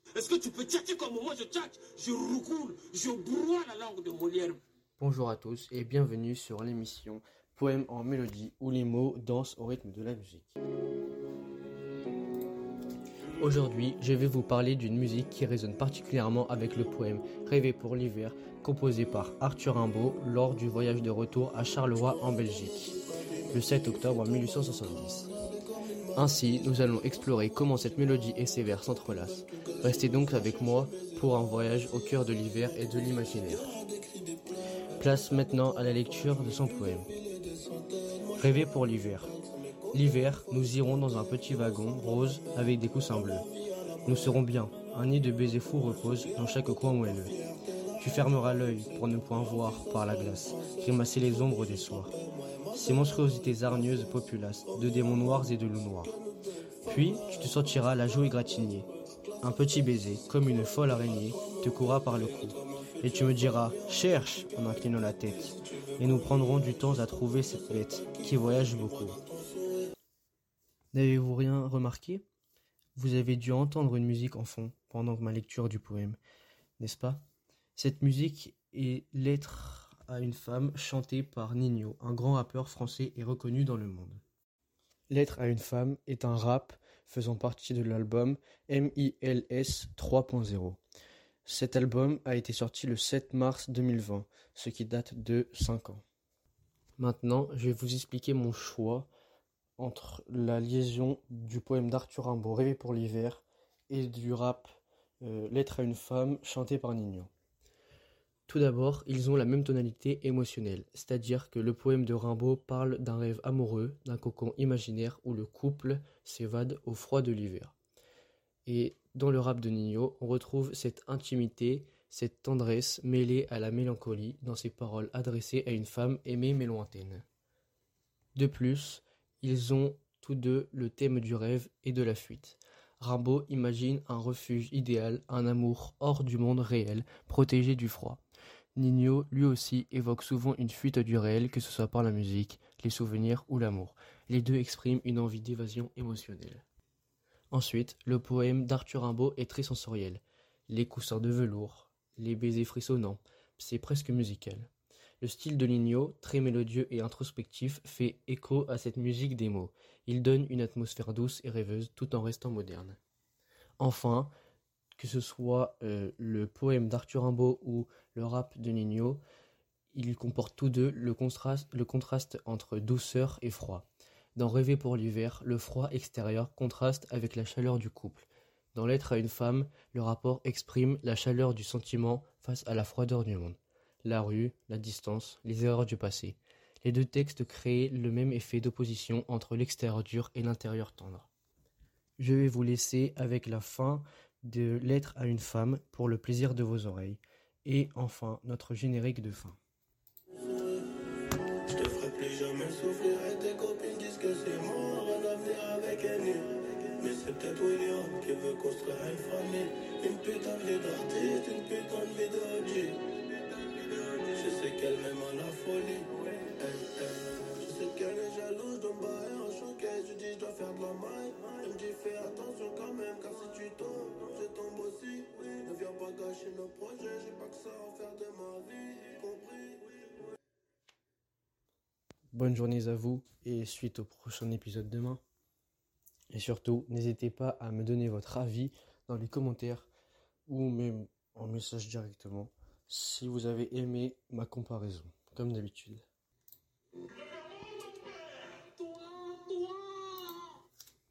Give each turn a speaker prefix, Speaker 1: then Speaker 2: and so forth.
Speaker 1: Est-ce que tu peux tchatcher comme moi je tchatche? Je roucoule, je broie la langue de Molière.
Speaker 2: Bonjour à tous et bienvenue sur l'émission Poème en mélodie où les mots dansent au rythme de la musique. Aujourd'hui, je vais vous parler d'une musique qui résonne particulièrement avec le poème Rêver pour l'hiver, composé par Arthur Rimbaud lors du voyage de retour à Charleroi en Belgique, le 7 octobre 1870. Ainsi, nous allons explorer comment cette mélodie et ses vers s'entrelacent. Restez donc avec moi pour un voyage au cœur de l'hiver et de l'imaginaire. Place maintenant à la lecture de son poème. Rêver pour l'hiver. L'hiver, nous irons dans un petit wagon rose avec des coussins bleus. Nous serons bien, un nid de baisers fous repose dans chaque coin moelleux. Tu fermeras l'œil pour ne point voir par la glace grimacer les ombres des soirs. Ces monstruosités hargneuses populaces de démons noirs et de loups noirs. Puis, tu te sentiras la joue égratignée. Un petit baiser, comme une folle araignée, te courra par le cou. Et tu me diras « Cherche !» en inclinant la tête. Et nous prendrons du temps à trouver cette bête qui voyage beaucoup. N'avez-vous rien remarqué? Vous avez dû entendre une musique en fond pendant ma lecture du poème, n'est-ce pas? Cette musique est Lettre à une femme chantée par Ninho, un grand rappeur français et reconnu dans le monde. Lettre à une femme est un rap faisant partie de l'album MILS 3.0. Cet album a été sorti le 7 mars 2020, ce qui date de 5 ans. Maintenant, je vais vous expliquer mon choix entre la liaison du poème d'Arthur Rimbaud, Rêver pour l'hiver, et du rap Lettre à une femme, chanté par Ninho. Tout d'abord, ils ont la même tonalité émotionnelle, c'est-à-dire que le poème de Rimbaud parle d'un rêve amoureux, d'un cocon imaginaire où le couple s'évade au froid de l'hiver. Et dans le rap de Ninho, on retrouve cette intimité, cette tendresse mêlée à la mélancolie dans ses paroles adressées à une femme aimée mais lointaine. De plus, ils ont tous deux le thème du rêve et de la fuite. Rimbaud imagine un refuge idéal, un amour hors du monde réel, protégé du froid. Ninho, lui aussi, évoque souvent une fuite du réel, que ce soit par la musique, les souvenirs ou l'amour. Les deux expriment une envie d'évasion émotionnelle. Ensuite, le poème d'Arthur Rimbaud est très sensoriel. Les coussins de velours, les baisers frissonnants, c'est presque musical. Le style de Ninho, très mélodieux et introspectif, fait écho à cette musique des mots. Il donne une atmosphère douce et rêveuse tout en restant moderne. Enfin, que ce soit le poème d'Arthur Rimbaud ou le rap de Ninho, ils comportent tous deux le contraste entre douceur et froid. Dans Rêver pour l'hiver, le froid extérieur contraste avec la chaleur du couple. Dans Lettre à une femme, le rapport exprime la chaleur du sentiment face à la froideur du monde. La rue, la distance, les erreurs du passé. Les deux textes créent le même effet d'opposition entre l'extérieur dur et l'intérieur tendre. Je vais vous laisser avec la fin de Lettre à une femme pour le plaisir de vos oreilles. Et enfin, notre générique de fin.
Speaker 3: Je te ferai plus jamais souffrir et tes copines disent que c'est mort, un avenir avec un nid. Mais c'est peut-être William qui veut construire une famille. Une putain de vie d'artiste, une putain de vie de OG. Je sais qu'elle m'aime à la folie. Je sais qu'elle est jalouse, je dois me barrer en showcase. Je dis je dois faire de la maille. Elle me dit fais attention quand même, car si tu tombes, je tombe aussi. Ne viens pas gâcher nos projets, j'ai pas que ça à faire de ma vie, compris.
Speaker 2: Bonne journée à vous et suite au prochain épisode demain. Et surtout, n'hésitez pas à me donner votre avis dans les commentaires ou même en message directement si vous avez aimé ma comparaison, comme d'habitude.